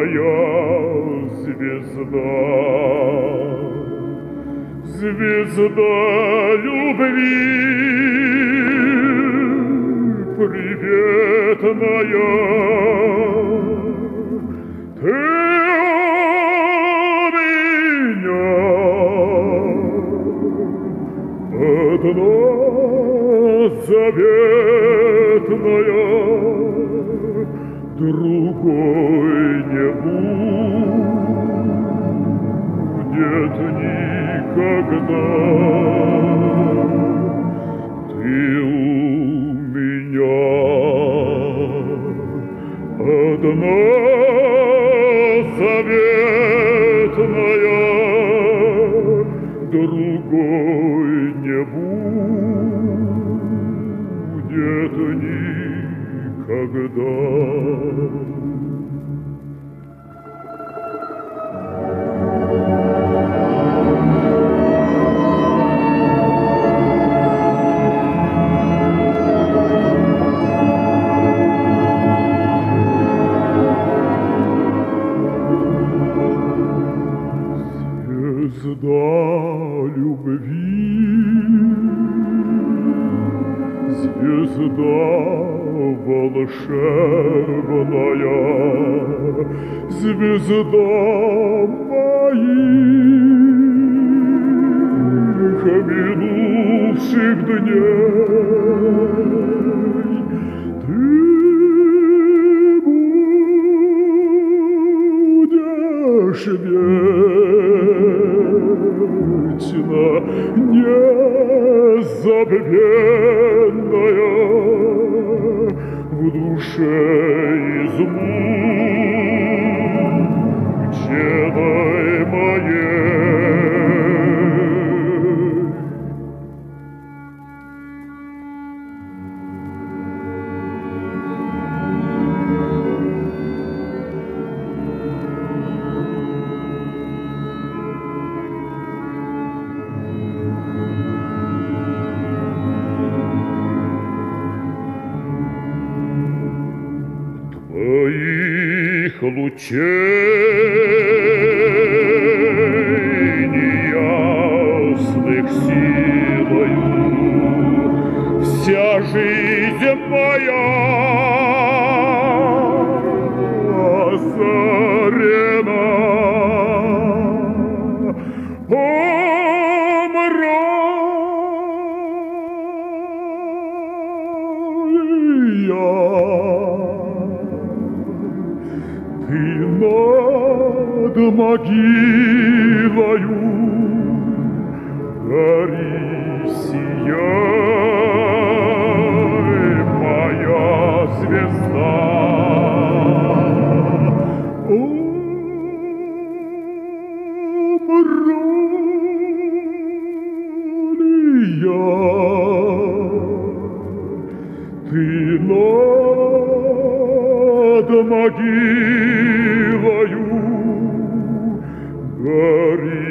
звезда, звезда любви, приветная. Ты у меня одна заветная, другой не будет никогда. Ты у меня одна заветная, другой не будет никогда. Звезда любви, звезда волшебная, звезда моих минувших дней. Ты будешь вечно незабвенная в душе измученной моей. Твоих лучей неясных силою вся жизнь моя озарена. Ты над могилою гори, сияй, моя звезда. Умру ли я? Ты над могилою гори.